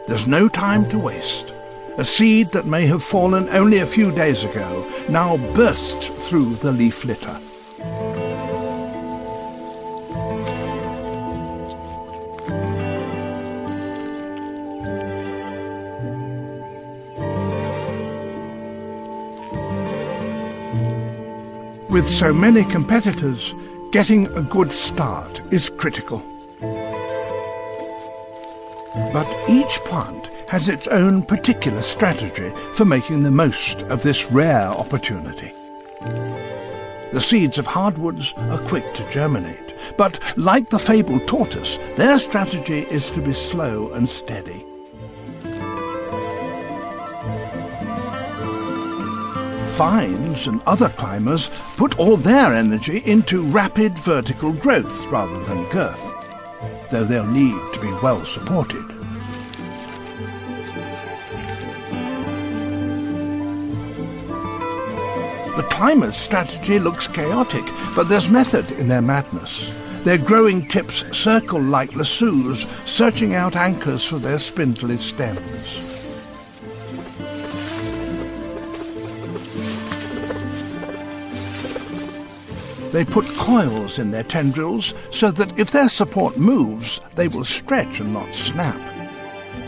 There's no time to waste. A seed that may have fallen only a few days ago now burst through the leaf litter. With so many competitors, getting a good start is critical. But each plant has its own particular strategy for making the most of this rare opportunity. The seeds of hardwoods are quick to germinate, but like the fabled tortoise, their strategy is to be slow and steady. Vines and other climbers put all their energy into rapid vertical growth rather than girth, though they'll need to be well supported. The climbers' strategy looks chaotic, but there's method in their madness. Their growing tips circle like lassos, searching out anchors for their spindly stems. They put coils in their tendrils so that if their support moves, they will stretch and not snap.